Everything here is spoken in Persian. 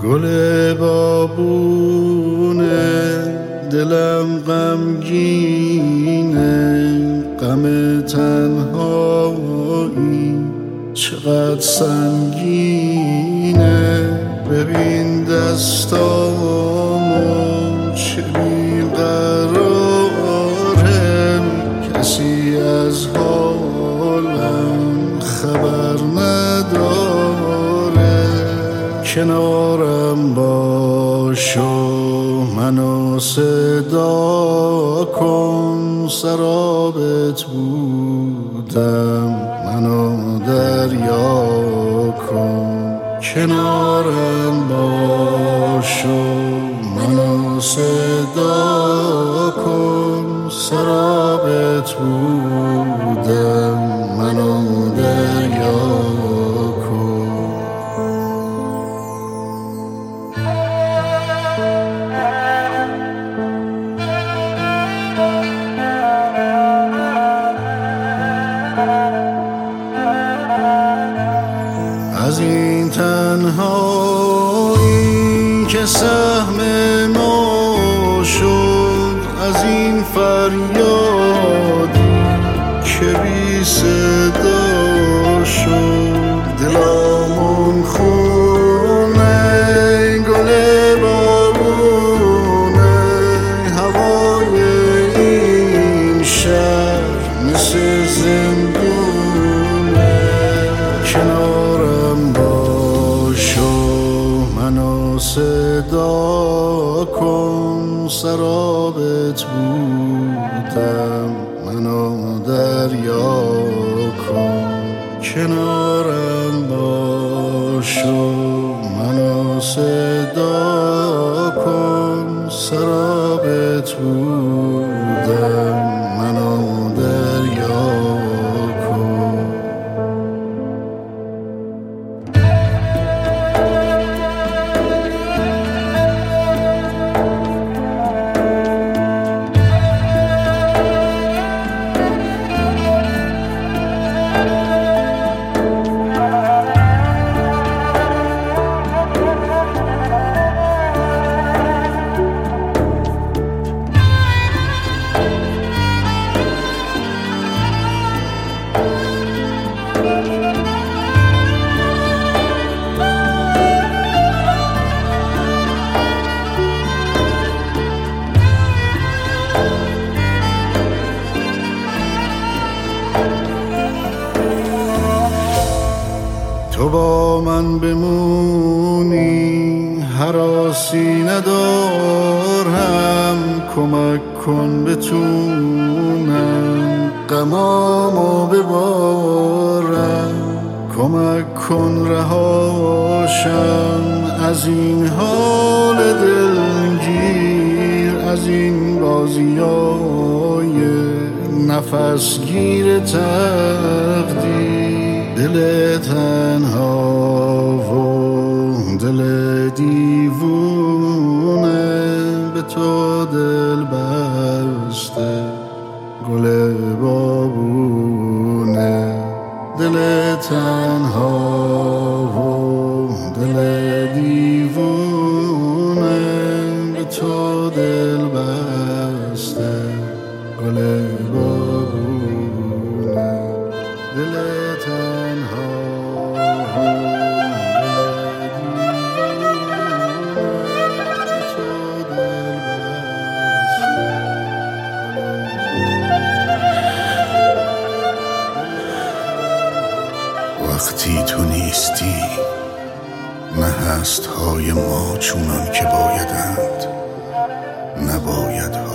گل بابونه دلم غمگینه، غم تنهایی چقدر سنگینه. ببین دستامو چه بیقراره، کسی از حالم خبر نداره. کنارم باش و منو صدا کن، سرابت بودم منو دریا کن. کنارم باش و منو صدا کن، سرابت بودم منو دریا کن. از این تنهایی که سهم ما شد، از این فریادی که بی صدا شد، دلامون خونه گل بارونه. هوای این شهر مثل زندونه. کنارم باش و منو صدا کن، سرابت بودم منو دریا کن. کنارم باش و منو صدا کن، سرابت بودم منو دریا کن. تو با من بمونی هراسی ندارم، کمک کن بتونم غمامو ببارم. کمک کن رهاشم از این حال دلگیر، از این بازیای نفسگیر تقدیر. دل تنها و دل دیوونه به تو دل بسته، گل بابونه. دل تنها و دل دیوونه به تو دل بسته، گل بابونه. دل تنها وقتی تو نیستی نه هست های ما چونان که بایدند، نباید